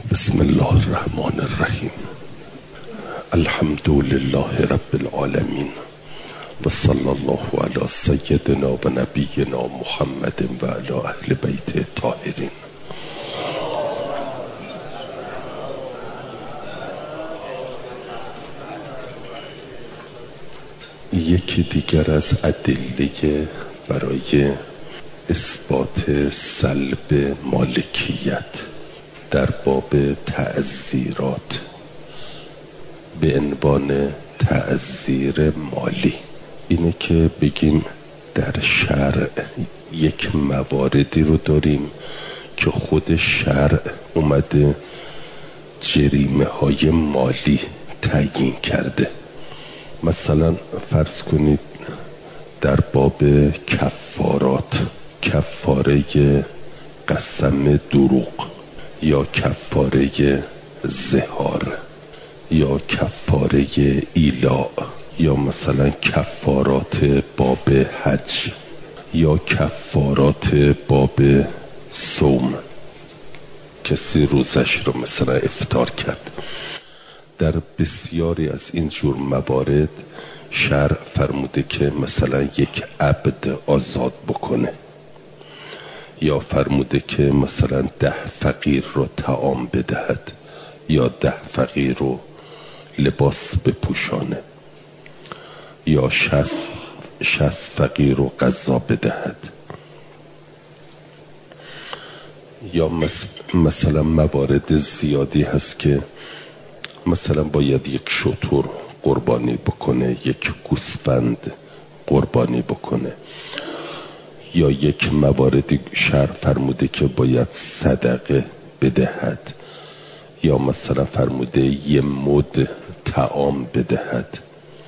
بسم الله الرحمن الرحیم. الحمد لله رب العالمین و صلی الله علی سیدنا و نبینا محمد و علی اهل بیت طاهرین. یکی دیگر از ادله برای اثبات سلب مالکیت در باب تعزیرات به عنوان تعزیر مالی اینه که بگیم در شرع یک مواردی رو داریم که خود شرع اومده جریمه های مالی تعیین کرده. مثلا فرض کنید در باب کفارات، کفاره قسم دروغ یا کفاره زهار یا کفاره ایلاء یا مثلا کفارات باب حج یا کفارات باب صوم، کسی روزش رو مثلا افطار کرد. در بسیاری از این جور موارد شرع فرموده که مثلا یک عبد آزاد بکنه، یا فرموده که مثلا 10 فقیر رو طعام بدهد یا 10 فقیر رو لباس بپوشانه یا 60 فقیر رو غذا بدهد. یا مثلا موارد زیادی هست که مثلا باید یک شتر قربانی بکنه، یک گوسفند قربانی بکنه، یا یک مواردی شرع فرموده که باید صدقه بدهد، یا مثلا فرموده یه مد طعام بدهد.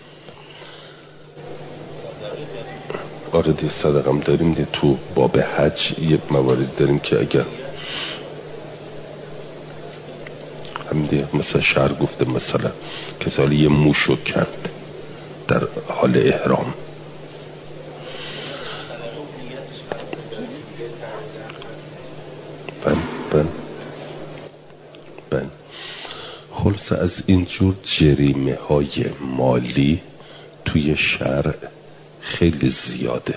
آره دیگه صدقه هم داریم دیگه. تو باب حج یه موارد داریم که اگر هم دیگه مثلا شرع گفته مثلا کسی یه موشو کند در حال احرام، خلاصه از اینجور جریمه های مالی توی شرع خیلی زیاده.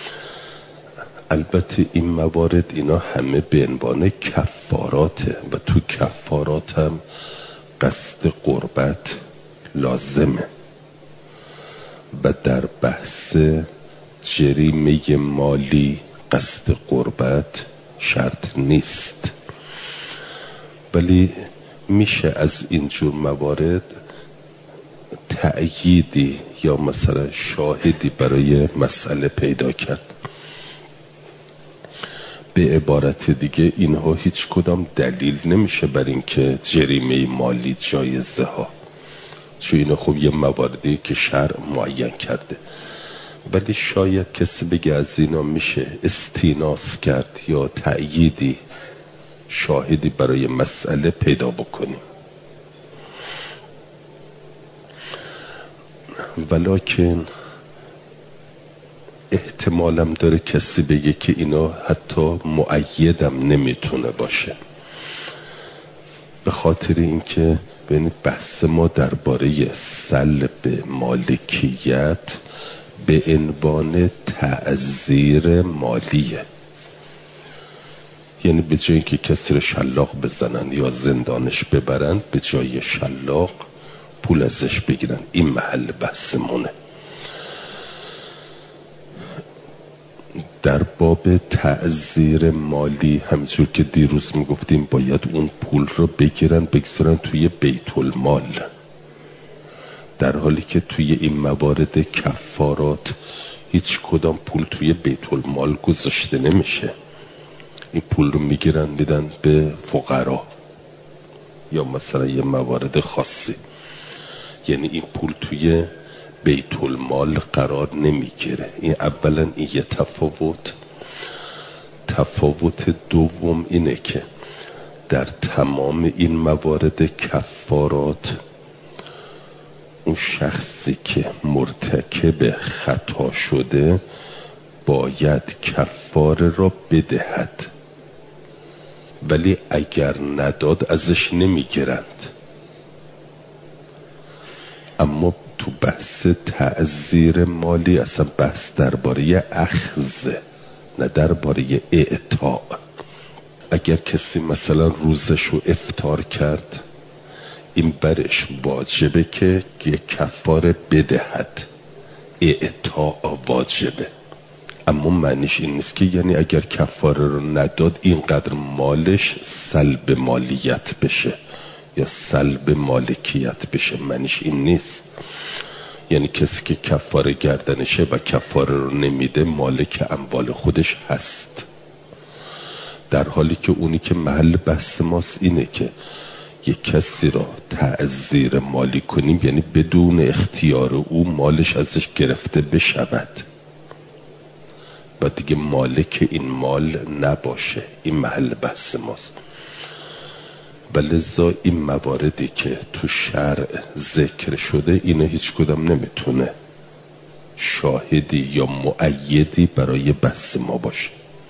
البته این موارد اینا همه به عنوان کفاراته و تو کفارات هم قصد قربت لازمه و در بحث جریمه مالی قصد قربت شرط نیست، ولی میشه از اینجور موارد تأییدی یا مثلا شاهدی برای مسئله پیدا کرد. به عبارت دیگه اینها هیچ کدام دلیل نمیشه بر این که جریمه مالی جایزه ها، چون اینا خب یه مواردی که شرع معین کرده، ولی شاید کسی بگه از اینا میشه استیناس کرد یا تأییدی شاهدی برای مسئله پیدا بکنیم. ولکن احتمالم داره کسی بگه که اینا حتی مؤیدم نمیتونه باشه، به خاطر اینکه ببینید بحث ما درباره سلب مالکیت به عنوان تعزیر مالیه. یعنی به جایی که کسی رو شلاق بزنن یا زندانش ببرن، به جای شلاق پول ازش بگیرن. این محل بحثمونه. در باب تعزیر مالی همینجور که دیروز میگفتیم باید اون پول رو بگیرن بگذارن توی بیت المال، در حالی که توی این موارد کفارات هیچ کدام پول توی بیت المال گذاشته نمیشه. این پول رو میگیرن میدن به فقرا یا مثلا یه موارد خاصی، یعنی این پول توی بیت المال قرار نمیگیره. این اولا این یه تفاوت دوم اینه که در تمام این موارد کفارات اون شخصی که مرتکب خطا شده باید کفاره را بدهد، ولی اگر نداد ازش نمیگیرند. اما تو بحث تعزیر مالی اصلا بحث درباره اخذ، نه درباره اعطاء. اگر کسی مثلا روزشو افطار کرد، این برش واجبه که یه کفاره بدهد، اعطاء واجبه. اما معنیش این نیست که یعنی اگر کفاره رو نداد اینقدر مالش سلب مالیت بشه یا سلب مالکیت بشه. معنیش این نیست. یعنی کسی که کفاره گردنشه و کفاره رو نمیده مالک اموال خودش هست، در حالی که اونی که محل بحث ماست اینه که یک کسی را تعزیر مالی کنیم یعنی بدون اختیار او مالش ازش گرفته بشود و دیگه مالک این مال نباشه. این محل بحث ماست. ولذا این مواردی که تو شرع ذکر شده اینو هیچ کدام نمیتونه شاهدی یا مؤیدی برای بحث ما باشه.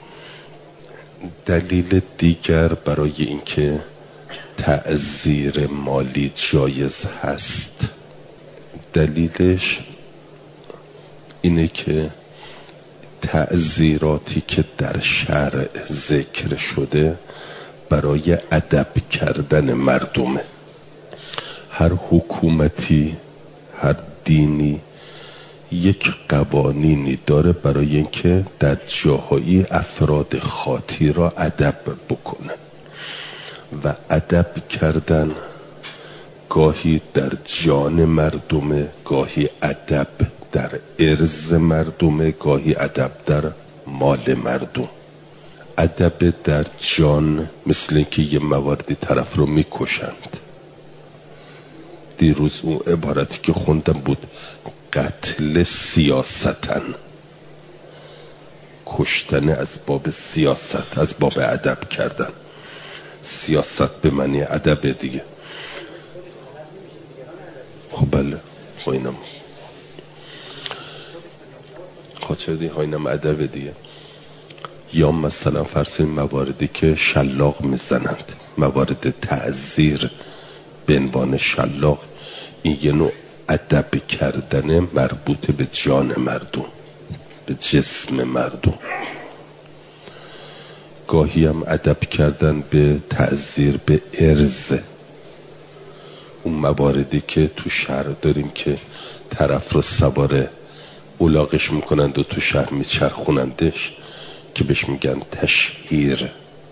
دلیل دیگر برای اینکه تعزیر مالی جایز هست، دلیلش اینه که تعزیراتی که در شرع ذکر شده برای ادب کردن مردمه. هر حکومتی، هر دینی یک قوانینی داره برای اینکه در جاهایی افراد خاطی را ادب بکنه و ادب کردن گاهی در جان مردمه، گاهی ادب در ارز مردمه، گاهی ادب در مال مردم. ادب در جان مثل اینکه یه مواردی طرف رو میکشند. دیروز اون عبارتی که خوندم بود قتل سیاستن، کشتن از باب سیاست، از باب ادب کردن. سیاست به معنی ادب دیگه. خب بله، خب اینم خاطردی ها اینم ادب دیگه. یا مثلا فرض مواردی که شلاق میزنند، موارد تعزیر به عنوان شلاق، این یه نوع ادب کردن مربوط به جان مردم، به جسم مردم. گاهی هم ادب کردن به تعزیر به ارز، اون مواردی که تو شهر داریم که طرف رو سواره اولاغش میکنند و تو شهر میچرخونندش که بهش میگن تشهیر،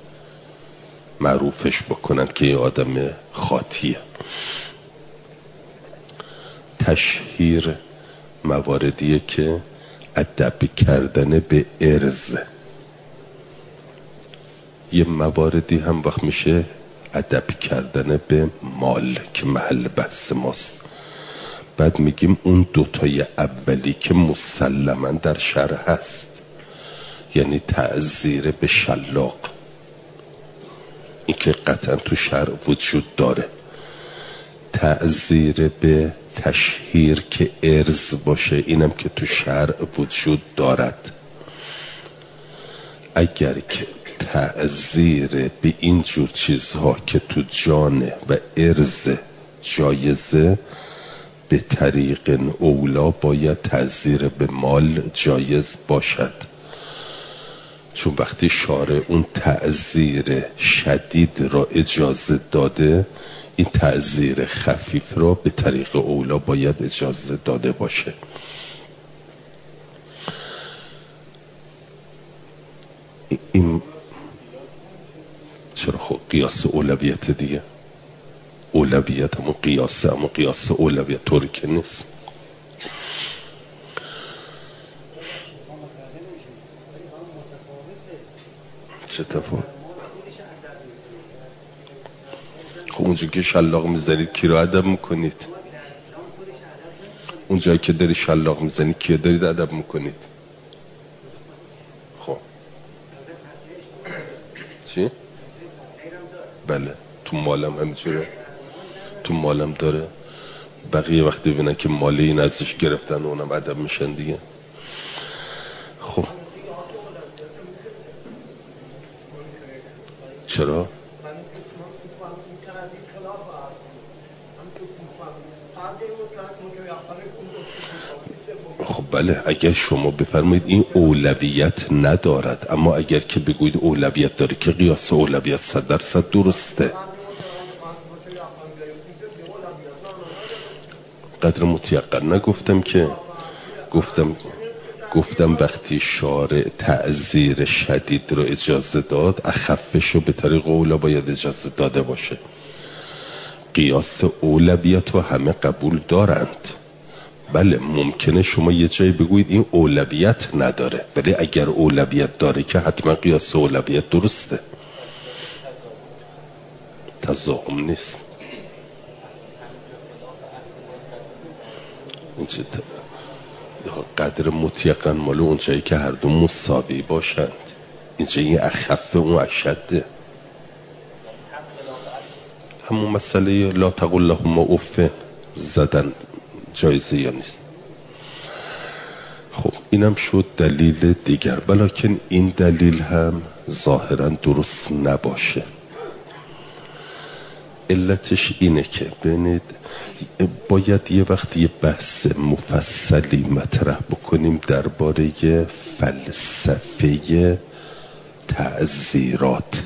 معروفش بکنند که یه آدم خاطیه. تشهیر مواردیه که ادب کردن به ارز. یه مواردی هم وقت میشه ادب کردن به مال که محل بحث ماست. بعد میگیم اون دوتای اولی که مسلماً در شرع هست، یعنی تعزیر به شلاق، این که قطعا تو شرع وجود داره. تعزیر به تشهیر که ارز باشه، اینم که تو شرع وجود دارد. اگر که تعزیر به این جور چیزها که تو جان و ارز جایزه، به طریق اولا باید تعزیر به مال جایز باشد. چون وقتی شارع اون تعزیر شدید را اجازه داده، این تعزیر خفیف را به طریق اولا باید اجازه داده باشه. این چرا؟ خب قیاس اولویت دیگه. اولویت همون قیاسه، همون قیاس اولویت طوری که نیست. چه تفاوت؟ خب اونجا که شلاق میزنید کی رو ادب میکنید؟ اونجایی که داری شلاق میزنید کی دارید ادب میکنید؟ خب چی؟ بله، تو مالم همینجوره، تو مالم داره. بقیه وقتی ببینن که مالی این ازش گرفتن اونم ادب میشن دیگه. خب چرا؟ خب بله، اگر شما بفرمایید این اولویت ندارد، اما اگر که بگویید اولویت داره که قیاس اولویت 100% درسته. قدر متیقن نگفتم که، گفتم وقتی شارع تعزیر شدید رو اجازه داد، اخفش رو به طریق اولا باید اجازه داده باشه. قیاس اولویت رو همه قبول دارند. بله ممکنه شما یه جایی بگویید این اولویت نداره، ولی اگر اولویت داره که حتما قیاس اولویت درسته. تضاهم نیست. قدر مطلقاً مال اون جایی که هر دو مساوی باشند. اینجا این اخف اون اشده. همون مسئله لا تقل لهما اف زدن جایزه یا نیست. خب اینم شد دلیل دیگر، ولیکن این دلیل هم ظاهراً درست نباشه. علتش اینه که ببینید باید یه وقت یه بحث مفصلی مطرح بکنیم درباره فلسفه تعزیرات.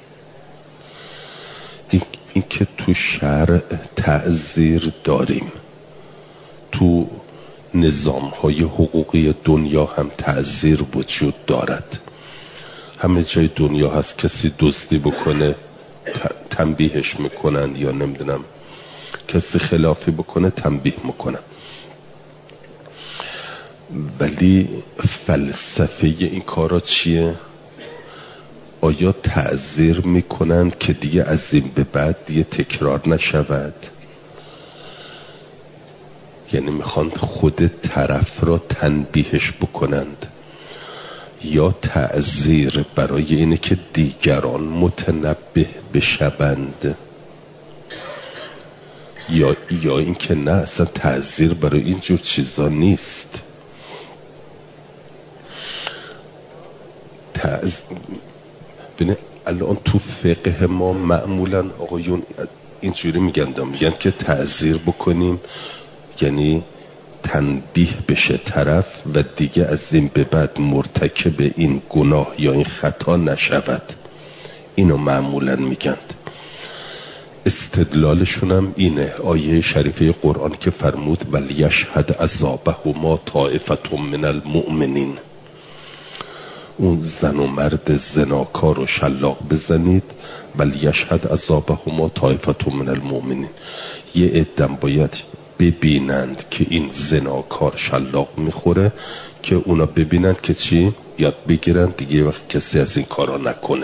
این که تو شرع تعزیر داریم، تو نظام‌های حقوقی دنیا هم تعزیر وجود دارد. همه جای دنیا هست کسی دزدی بکنه تنبیهش میکنن، یا نمیدونم کسی خلافی بکنه تنبیه میکنن. ولی فلسفه این کارا چیه؟ آیا تعزیر میکنن که دیگه از این به بعد دیگه تکرار نشود؟ یعنی میخوان خود طرف را تنبیهش بکنند، یا تعزیر برای اینه که دیگران متنبه بشوند، یا این که نه اصلا تعزیر برای اینجور چیزا نیست. ببین الان تو فقه ما معمولا آقایون اینجوری میگن که تعزیر بکنیم یعنی تنبیه بشه طرف و دیگه از این به بعد مرتکب این گناه یا این خطا نشود. اینو معمولا میگن. استدلالشون هم اینه آیه شریفه قرآن که فرمود ولیشهد عذابهما طائفة من المؤمنین. اون زن و مرد زناکار رو شلاق بزنید، ولیشهد عذابهما طائفة من المؤمنین. یه عدم باید ببینند که این زناکار شلاق میخوره، که اونا ببینند که چی؟ یاد بگیرند دیگه وقت کسی از این کارا نکنه.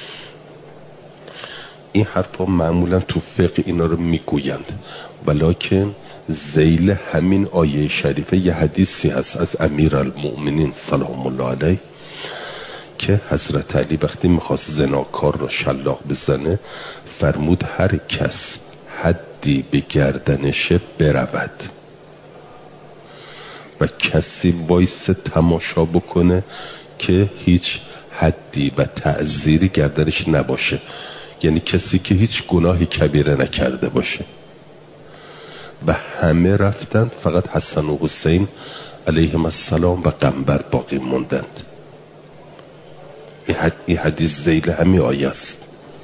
این حرفا معمولا تو فقه اینا رو میگویند، ولیکن ذیل همین آیه شریفه یه حدیثی هست از امیرالمؤمنین سلام الله علیه که حضرت علی وقتی میخواست زناکار رو شلاق بزنه فرمود هر کس حدی به گردنش برود و کسی وایس تماشا بکنه که هیچ حدی و تعزیری گردنش نباشه، یعنی کسی که هیچ گناهی کبیره نکرده باشه. و همه رفتند، فقط حسن و حسین علیهم السلام و قنبر باقی موندند. این حدیث ذیل همین آیه است.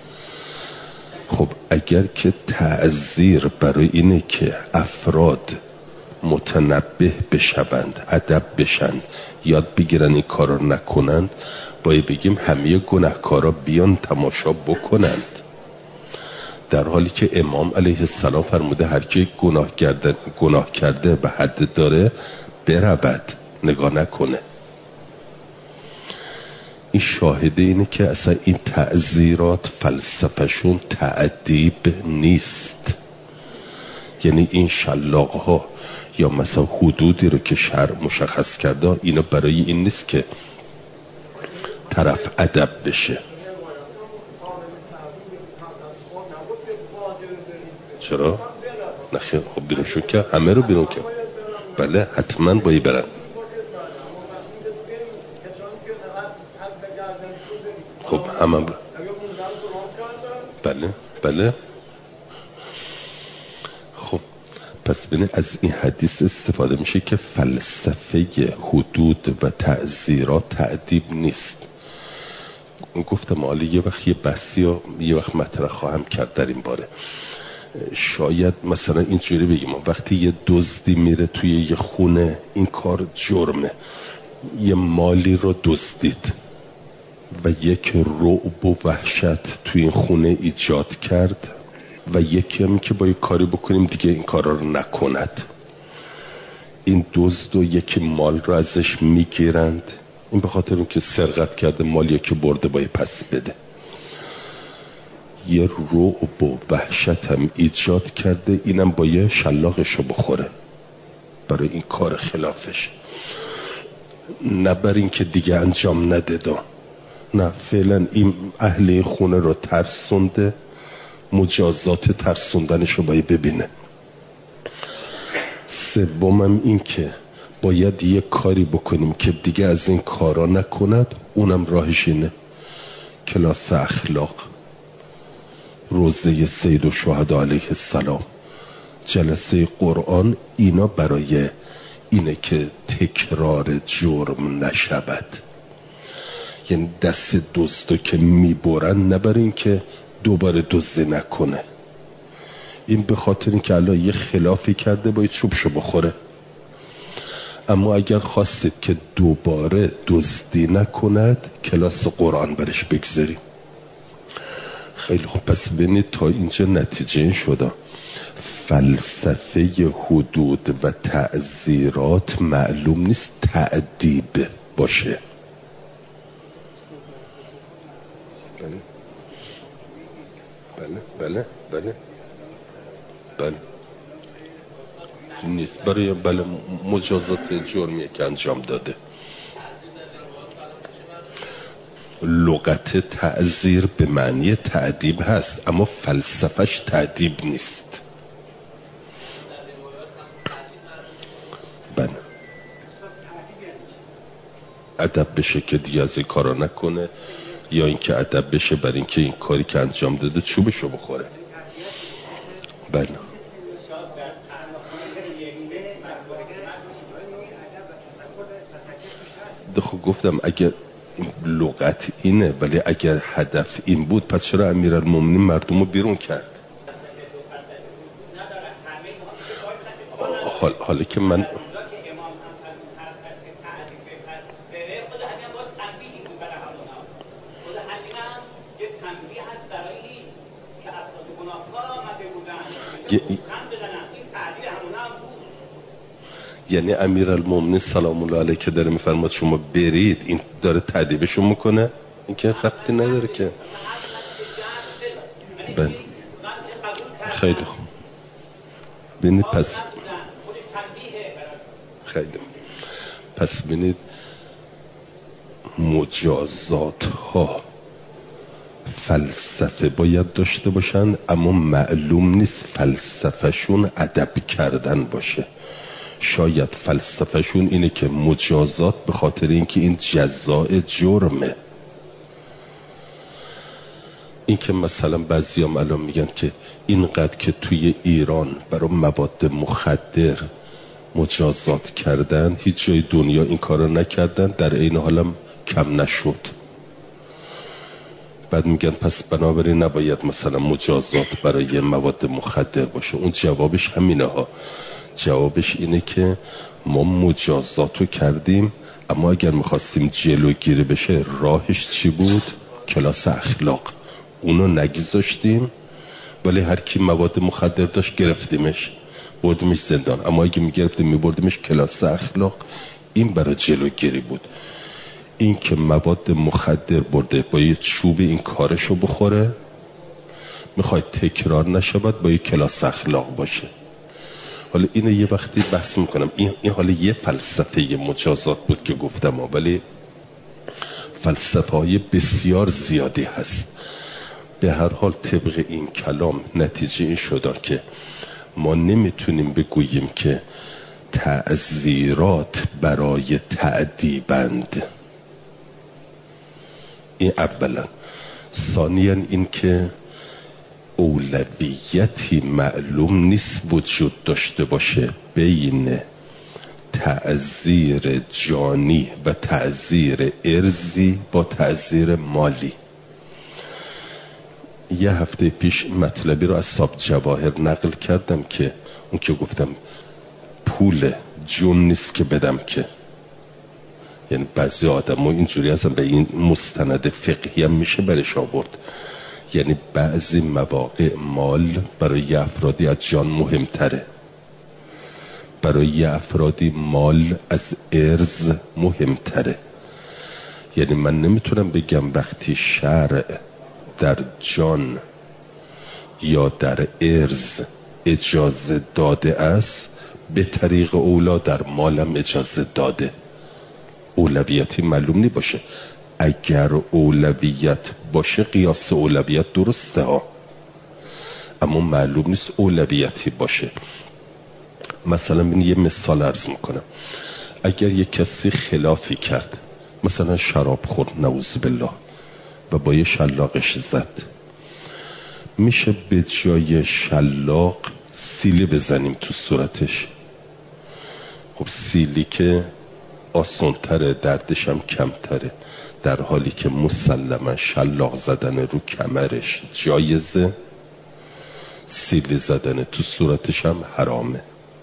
خب اگر که تعزیر برای اینه که افراد متنبه بشوند، ادب بشند، یاد بگیرن این کارا نکنند، باید بگیم همه گناهکارا بیان تماشا بکنند، در حالی که امام علیه السلام فرموده هر کی گناه کرده و حد داره برود، نگاه نکنه. این شاهده اینه که اصلا این تعزیرات فلسفهشون تأدیب نیست. یعنی این شلاق ها یا مثلا حدودی رو که شرع مشخص کرده، اینا برای این نیست که طرف ادب بشه. چرا؟ نخیر، خب بیرون شو که همه رو بیرون که بله حتما باید برن. خب همه بله بله. خب پس ببینید از این حدیث استفاده میشه که فلسفه حدود و تعزیرات تأدیب نیست. گفتم حالا یه وقت یه بحثی یا یه وقت مطرح خواهم کرد در این باره. شاید مثلا اینجوری بگیم وقتی یه دزدی میره توی یه خونه، این کار جرمه، یه مالی رو دزدید و یک رعب و وحشت توی این خونه ایجاد کرد و یکی هم که باید کاری بکنیم دیگه این کارا رو نکند. این دزد و یکی مال رو ازش میگیرند، این به خاطر اینکه سرقت کرده مال یکی برده باید پس بده. یه رعب و وحشت هم ایجاد کرده، اینم باید شلاقشو بخوره برای این کار خلافش، نه برای این که دیگه انجام نده نه، فعلا این اهل این خونه رو ترسونده، مجازات ترسوندنش رو باید ببینه. سومم این که باید یه کاری بکنیم که دیگه از این کارا نکند، اونم راهش اینه کلاس اخلاق، روزه سید الشهدا علیه السلام، جلسه قرآن، اینا برای اینه که تکرار جرم نشود. یعنی دست دزدو که میبرن نه برای این که دوباره دزدی نکنه، این به خاطر این که الان یه خلافی کرده باید چوبشو بخوره. اما اگر خواستید که دوباره دزدی نکند، کلاس قرآن برش بگذاریم. خیلی خوب، پس ببینید تا اینجا نتیجه این شده فلسفه حدود و تعزیرات معلوم نیست تأدیب باشه. بله نیست برای مجازات جرمی که انجام داده. لغت تعزیر به معنی تأدیب هست، اما فلسفهش تأدیب نیست. بله ادب بشه که دیگه از این کارا نکنه، یا اینکه ادب بشه برای اینکه این کاری که انجام داده چوبشو بخوره. بله خب گفتم اگر لغت اینه، ولی اگر هدف این بود پس چرا امیرالمومنین مردم رو بیرون کرد؟ حالا که من یعنی امیرالمومنین سلام الله علیه که داره میفرماد شما برید، این داره تأدیبشون میکنه؟ این که ربطی نداره که. بله خیلی خوب. ببینید پس خیلی پس ببینید مجازات ها فلسفه باید داشته باشند، اما معلوم نیست فلسفهشون ادب کردن باشه. شاید فلسفهشون اینه که مجازات به خاطر اینکه این جزاء جرمه. این که مثلا بعضیام الان میگن که اینقدر که توی ایران برای مواد مخدر مجازات کردن، هیچ جای دنیا این کارو نکردن، در این حالم کم نشد. بعد میگن پس بنابراین نباید مثلا مجازات برای مواد مخدر باشه. اون جوابش همینه ها. جوابش اینه که ما مجازاتو کردیم، اما اگر میخواستیم جلوگیری بشه راهش چی بود؟ کلاس اخلاق. اونو نگذاشتیم، ولی هر کی مواد مخدر داشت گرفتیمش، بردیمش زندان. اما اگه میگرفتیم میبردیمش کلاس اخلاق، این برای جلوگیری بود. این که مواد مخدر برده با یه چوب این کارشو بخوره، میخواد تکرار نشود، با یه کلاس اخلاق باشه. حالا اینو یه وقتی بحث میکنم. این حالا یه فلسفه مجازات بود که گفتم، ولی فلسفه های بسیار زیادی هست. به هر حال طبق این کلام نتیجه این شده که ما نمیتونیم بگوییم که تعزیرات برای تأدیبند. این اولا. ثانیاً این که اولویتی معلوم نیست وجود داشته باشه بین تعزیر جانی و تعزیر ارزی با تعزیر مالی. یه هفته پیش مطلبی رو از صاحب جواهر نقل کردم که اون که گفتم پول جون نیست که بدم که، یعنی بعضی آدم ها اینجوری هستن، به این مستند فقهی هم میشه برش آورد، یعنی بعضی مواقع مال برای یه افرادی از جان مهمتره، برای یه افرادی مال از ارز مهمتره. یعنی من نمیتونم بگم وقتی شرع در جان یا در ارز اجازه داده است به طریق اولا در مالم اجازه داده. اولویتی معلوم نی باشه. اگر اولویت باشه قیاس اولویت درسته ها، اما معلوم نیست اولویتی باشه. مثلا من یه مثال عرض میکنم، اگر یک کسی خلافی کرد، مثلا شراب خورد نعوذ بالله و با یه شلاقش زد، میشه به جای شلاق سیلی بزنیم تو صورتش؟ خب سیلی که آسانتره، دردش هم کمتره، در حالی که مسلما شلاق زدن رو کمرش جایزه، سیلی زدن تو صورتش هم حرامه.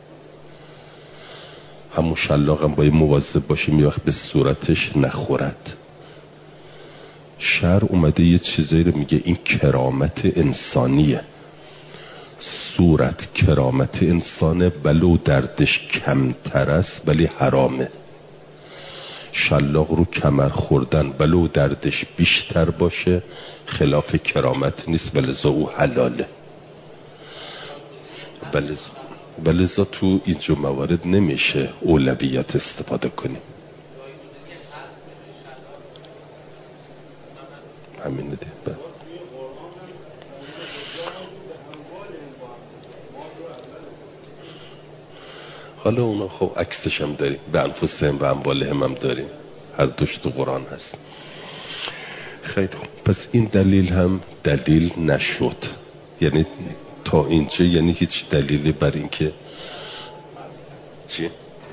همون شلاق هم باید مواظب باشیم یه وقت به صورتش نخورد. شرع اومده یه چیزایی رو میگه این کرامت انسانیه، صورت کرامت انسانه ولو دردش کمتر است ولی حرامه. شلاق رو کمر خوردن ولو دردش بیشتر باشه خلاف کرامت نیست، ولذا او حلاله. ولذا تو اینجا موارد نمیشه اولویت استفاده کنیم. همین دیگه. حالا اونا خب عکسش هم داریم، به انفسهم و اموالهم هم داریم، هر دوش تو قرآن هست. خیلی خوب، پس این دلیل هم دلیل نشد، یعنی تا اینجا یعنی هیچ دلیلی بر این که چی؟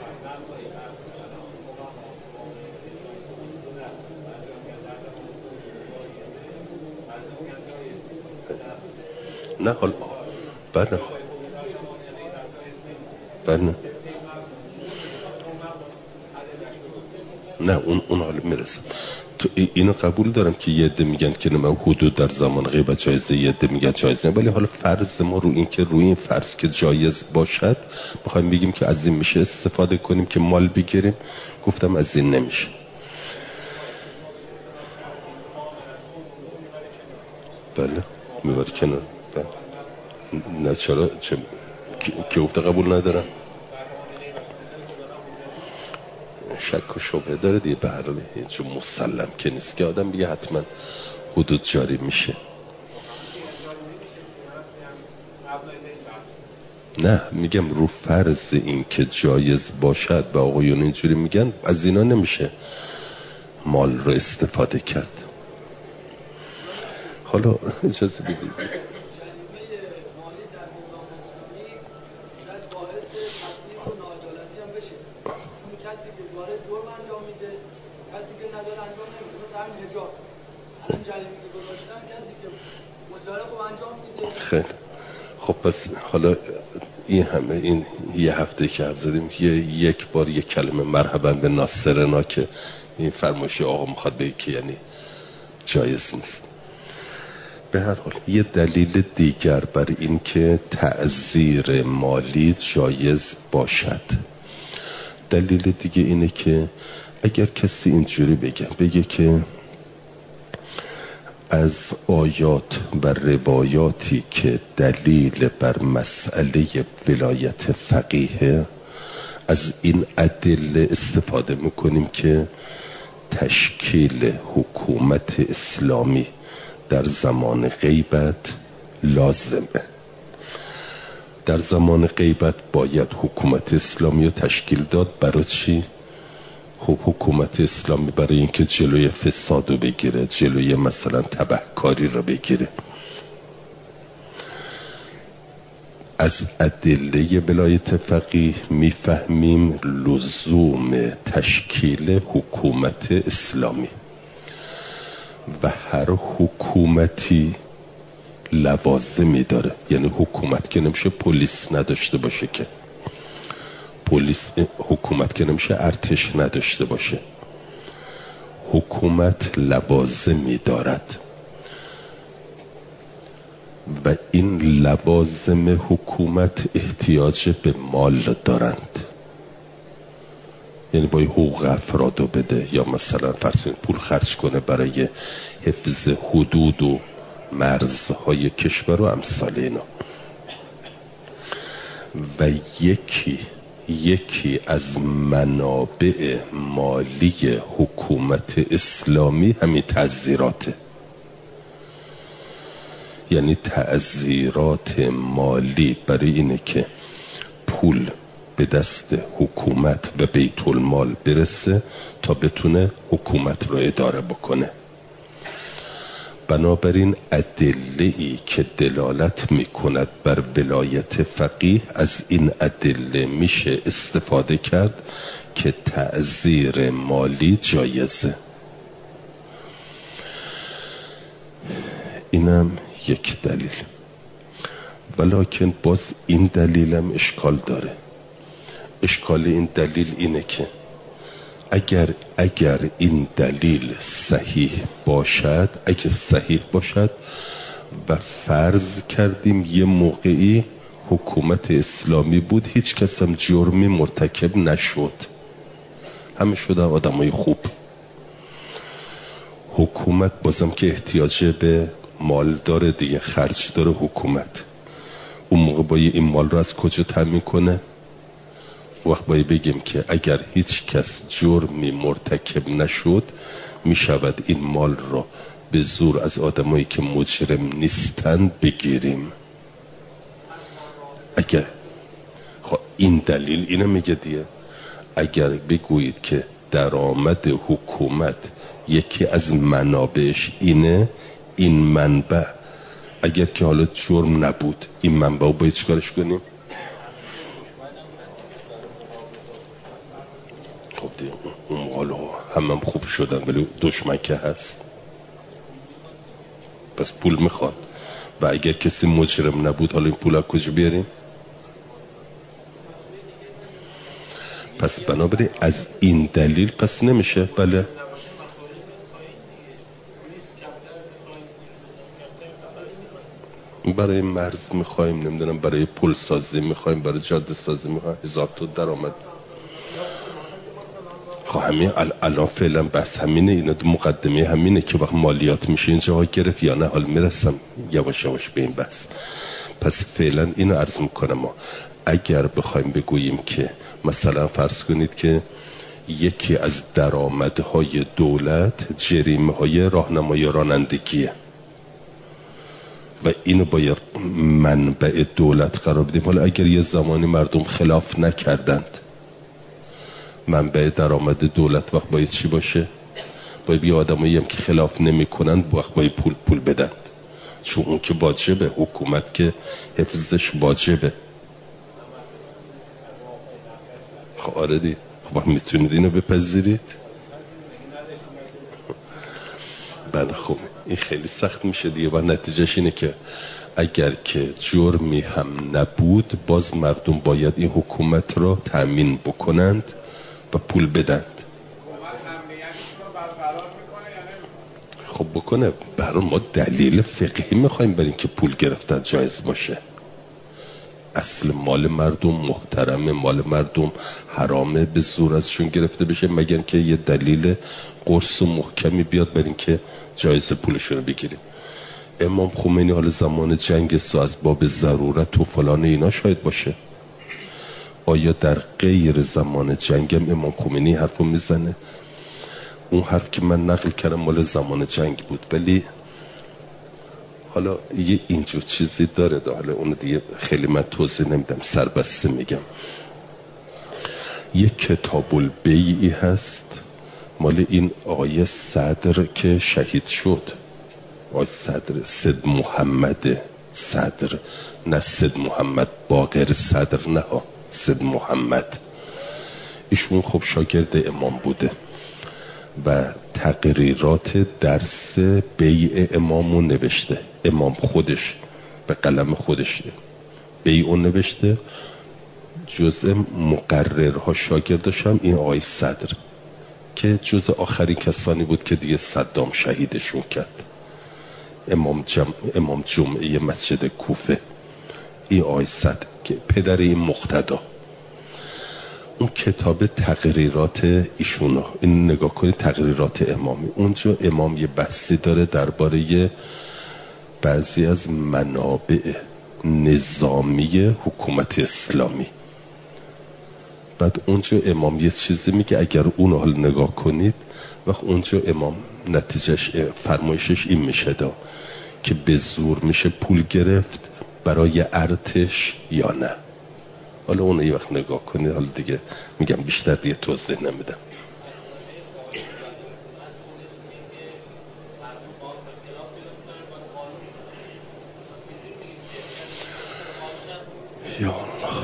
نه حالا بله نه اون حالا میرسم. تو اینو قبول دارم که یه عده میگن که من حدود در زمان غیبت جایزه، یه عده میگن جایز نه، ولی حالا فرض ما رو این که روی این فرض که جایز باشد میخوایم بگیم که از این میشه استفاده کنیم که مال بگیریم. گفتم از این نمیشه. بله میباد کنار. نه چرا که گفته قبول ندارم، شک و شبهه داره دیگه، به هر حال چون مسلم که نیست که آدم بگه حتما حدود جاری میشه. نه میگم رو فرض این که جایز باشد و آقایون اینجوری میگن، از اینا نمیشه مال رو استفاده کرد. حالا اجازه بدید خیلی خب. پس حالا این همه این یه هفته که حرف زدیم یک بار یک کلمه مرحبا به ناصرنا که این فرمایش آقا میخواد بگه که یعنی جایز نیست. به هر حال یه دلیل دیگر بر این که تعزیر مالی جایز باشد، دلیل دیگه اینه که اگر کسی اینجوری بگه که از آیات و روایاتی که دلیل بر مسئله ولایت فقیه، از این ادله استفاده میکنیم که تشکیل حکومت اسلامی در زمان غیبت لازمه. در زمان غیبت باید حکومت اسلامی رو تشکیل داد. برای چی؟ خب حکومت اسلامی برای اینکه جلوی فساد رو بگیره، جلوی مثلا تبهکاری رو بگیره. از ادله ولایت فقیه میفهمیم لزوم تشکیل حکومت اسلامی و هر حکومتی لوازمی داره. یعنی حکومت که نمیشه پلیس نداشته باشه، که حکومت که نمیشه ارتش نداشته باشه. حکومت لوازمی دارد و این لوازم حکومت احتیاج به مال دارند. یعنی باید حقوق افرادو بده، یا مثلا فرض کنید پول خرج کنه برای حفظ حدود و مرزهای کشور و امثال اینا. و یکی از منابع مالی حکومت اسلامی همین تعزیراته. یعنی تعزیرات مالی برای اینه که پول به دست حکومت و بیت المال برسه تا بتونه حکومت رو اداره بکنه. بنابراین ادله‌ای که دلالت میکند بر ولایت فقیه، از این ادله میشه استفاده کرد که تعزیر مالی جایزه. اینم یک دلیل. ولکن باز این دلیلم اشکال داره. اشکال این دلیل اینه که اگر این دلیل صحیح باشد، اگه صحیح باشد و فرض کردیم یه موقعی حکومت اسلامی بود، هیچ کس هم جرمی مرتکب نشد، همه شدن آدمای خوب. حکومت بازم که احتیاج به مال داره دیگه، خرج داره حکومت. اون موقع باید این مال رو از کجا تامین کنه؟ وقت باید بگیم که اگر هیچ کس جرمی مرتکب نشد، می شود این مال رو به زور از آدمایی که مجرم نیستند بگیریم. اگر این دلیل اینو میگه دیگه، اگر بگویید که درآمد حکومت یکی از منابعش اینه، این منبع اگر که حالا جرم نبود، این منبع رو باید چیکارش کنیم؟ خب دیگه اون حالا هم خوب شدن ولی دشمن که هست، پس پول میخواد. و اگر کسی مجرم نبود، حالا این پول از کجا بیاریم؟ پس بنابراین از این دلیل پس نمیشه. بله برای مرز میخوایم، نمیدونم برای پل سازی میخوایم، برای جاده سازی میخوایم، هزار تا درآمد. خب همین الان فعلا بس همینه. اینا دو مقدمه همینه که وقت مالیات میشه اینجا گرفت یا نه. حال میرسم یواش یواش به این بحث. پس فعلا اینو عرض میکنم. ما اگر بخوایم بگوییم که مثلا فرض کنید که یکی از درآمدهای دولت جریمه‌های راهنمایی رانندگیه و اینو باید منبع دولت قرار بدیم. حالا اگر یه زمانی مردم خلاف نکردند، منبع درآمد دولت وقت باید چی باشه؟ باید یه آدمایی هم که خلاف نمی کنند وقت باید پول بدند، چون اون که واجبه، حکومت که حفظش واجبه. خب آره دی، خب میتونید اینو بپذیرید؟ بله خب این خیلی سخت میشه دیگه و نتیجهش اینه که اگر که جرمی هم نبود، باز مردم باید این حکومت رو تأمین بکنند و پول بدند. خب بکنه. برای ما دلیل فقهی میخوایم بریم که پول گرفتن جایز باشه. اصل مال مردم محترمه، مال مردم حرامه به زور ازشون گرفته بشه، مگر که یه دلیل قرص و محکمی بیاد بریم که جایز پولشون رو بگیریم. امام خمینی حال زمان جنگ از باب ضرورت و فلان اینا شاید باشه. آیا در غیر زمان جنگ هم امام خمینی حرفو میزنه؟ اون حرف که من نقل کردم مال زمان جنگ بود، ولی حالا یه اینجور چیزی داره حالا اون دیگه خیلی من توضیح نمیدم، سربسته میگم. یه کتاب البیعی هست مال این آقای صدر که شهید شد، آقای صدر سید محمده صدر، نه سید محمد باقر صدر، نه سید محمد. ایشون خب شاگرد امام بوده و تقریرات درس بیع امامو نوشته. امام خودش به قلم خودش بیعو نوشته. جزء مقررها شاگردش هم این آقای صدر که جزء آخرین کسانی بود که دیگه صدام شهیدشون کرد. امام جمعه مسجد کوفه، این آقای صدر که پدر این مقتدا. اون کتاب تقریرات ایشونا، این نگاه کنید، تقریرات امامی. اونجا امام یه بحثی داره درباره بعضی از منابع نظامی حکومت اسلامی. بعد اونجا امام یه چیزی میگه، اگر اون حال نگاه کنید و اونجا امام نتیجهش فرمایشش این میشه که به زور میشه پول گرفت برای ارتش یا نه. حالا اون یه وقت نگاه کنید، حالا دیگه میگم بیشتر دیگه توضیح نمیدم. یا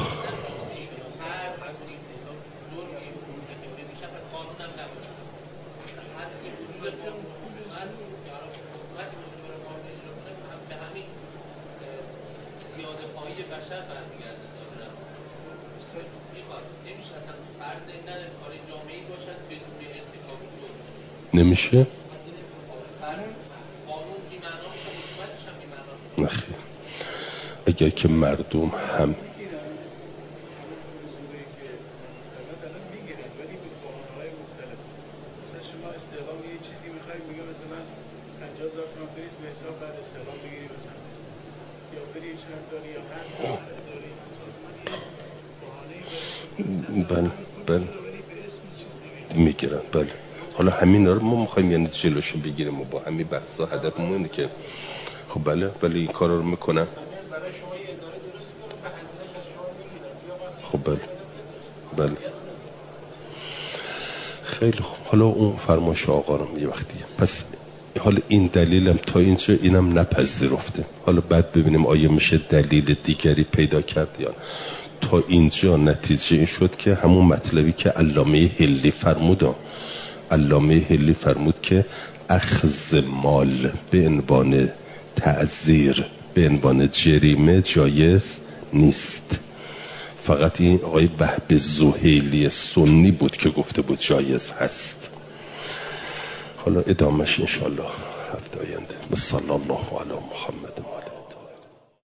نمیشه؟ نخیر. اگر که مردم هم بله میگیرن. بله حالا همین رو ما میخوایم یعنی جلوشو بگیریم و با همین بحثا هدفمون اینه که خب بله این کارا رو میکنن. خب بله خیلی خوب. حالا اون فرمایش آقا رو یه وقتیه. پس حالا این دلیلم تا اینجا اینم نپذیرفته. حالا بعد ببینیم آیا میشه دلیل دیگری پیدا کرد یا تا اینجا نتیجه این شد که همون مطلبی که علامه حلی فرمود که اخذ مال به عنوان تعزیر، به عنوان جریمه جایز نیست. فقط این آقای وهب زهیلی سنی بود که گفته بود جایز هست. حالا ادامهش انشالله هفته آینده. صلی الله علی محمد.